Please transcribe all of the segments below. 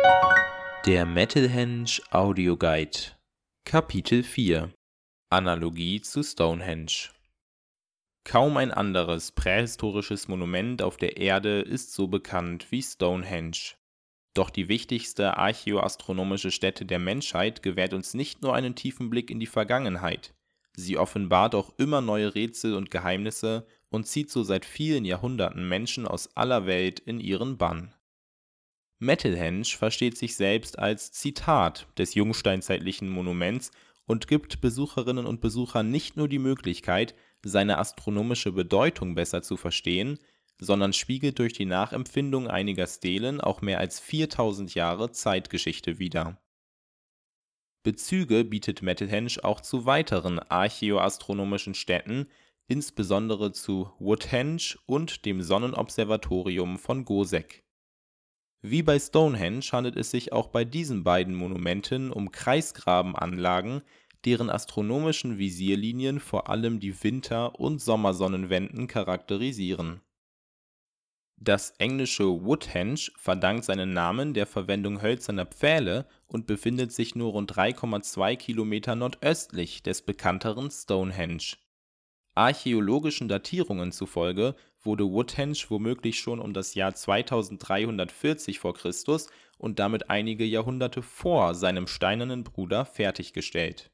Der Metalhenge Audio Guide Kapitel 4 Analogie zu Stonehenge. Kaum ein anderes prähistorisches Monument auf der Erde ist so bekannt wie Stonehenge. Doch die wichtigste archäoastronomische Stätte der Menschheit gewährt uns nicht nur einen tiefen Blick in die Vergangenheit, sie offenbart auch immer neue Rätsel und Geheimnisse und zieht so seit vielen Jahrhunderten Menschen aus aller Welt in ihren Bann. Metalhenge versteht sich selbst als Zitat des jungsteinzeitlichen Monuments und gibt Besucherinnen und Besuchern nicht nur die Möglichkeit, seine astronomische Bedeutung besser zu verstehen, sondern spiegelt durch die Nachempfindung einiger Stelen auch mehr als 4000 Jahre Zeitgeschichte wider. Bezüge bietet Metalhenge auch zu weiteren archäoastronomischen Stätten, insbesondere zu Woodhenge und dem Sonnenobservatorium von Goseck. Wie bei Stonehenge handelt es sich auch bei diesen beiden Monumenten um Kreisgrabenanlagen, deren astronomischen Visierlinien vor allem die Winter- und Sommersonnenwenden charakterisieren. Das englische Woodhenge verdankt seinen Namen der Verwendung hölzerner Pfähle und befindet sich nur rund 3,2 Kilometer nordöstlich des bekannteren Stonehenge. Archäologischen Datierungen zufolge wurde Woodhenge womöglich schon um das Jahr 2340 v. Chr. Und damit einige Jahrhunderte vor seinem steinernen Bruder fertiggestellt.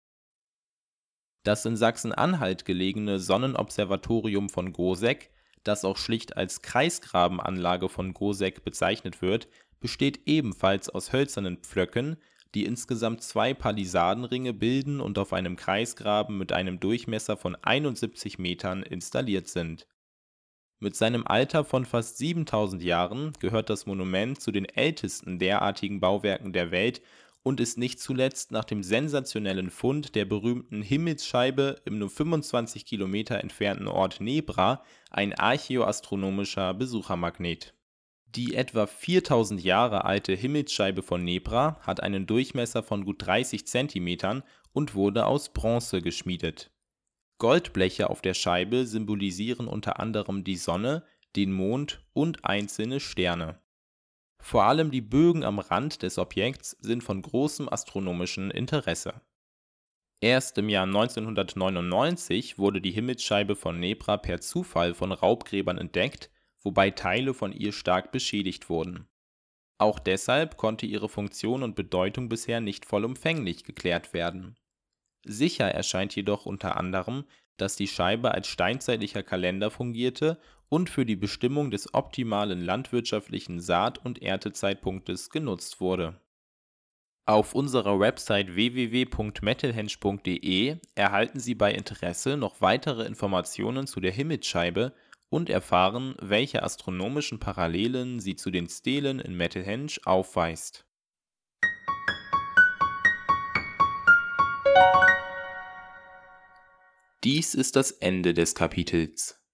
Das in Sachsen-Anhalt gelegene Sonnenobservatorium von Goseck, das auch schlicht als Kreisgrabenanlage von Goseck bezeichnet wird, besteht ebenfalls aus hölzernen Pflöcken, die insgesamt 2 Palisadenringe bilden und auf einem Kreisgraben mit einem Durchmesser von 71 Metern installiert sind. Mit seinem Alter von fast 7000 Jahren gehört das Monument zu den ältesten derartigen Bauwerken der Welt und ist nicht zuletzt nach dem sensationellen Fund der berühmten Himmelsscheibe im nur 25 Kilometer entfernten Ort Nebra ein archäoastronomischer Besuchermagnet. Die etwa 4000 Jahre alte Himmelsscheibe von Nebra hat einen Durchmesser von gut 30 Zentimetern und wurde aus Bronze geschmiedet. Goldbleche auf der Scheibe symbolisieren unter anderem die Sonne, den Mond und einzelne Sterne. Vor allem die Bögen am Rand des Objekts sind von großem astronomischen Interesse. Erst im Jahr 1999 wurde die Himmelsscheibe von Nebra per Zufall von Raubgräbern entdeckt, wobei Teile von ihr stark beschädigt wurden. Auch deshalb konnte ihre Funktion und Bedeutung bisher nicht vollumfänglich geklärt werden. Sicher erscheint jedoch unter anderem, dass die Scheibe als steinzeitlicher Kalender fungierte und für die Bestimmung des optimalen landwirtschaftlichen Saat- und Erntezeitpunktes genutzt wurde. Auf unserer Website www.metalhenge.de erhalten Sie bei Interesse noch weitere Informationen zu der Himmelsscheibe und erfahren, welche astronomischen Parallelen sie zu den Stelen in Metalhenge aufweist. Dies ist das Ende des Kapitels.